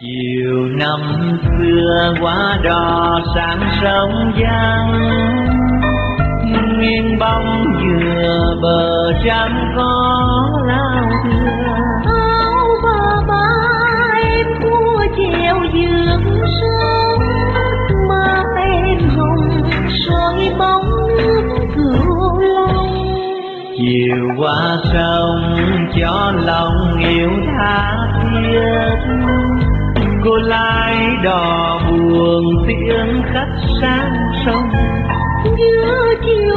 Chiều năm xưa qua đò sáng sông vắng, nghiêng bóng dừa bờ trắng có lao thưa. Áo bà ba em cua chèo dương sớm, má em hồng soi bóng nước Cửu Long. Chiều qua sông cho lòng yêu tha thiết, cô lái đò buồn tiếng khách sang sông. Giữa chiều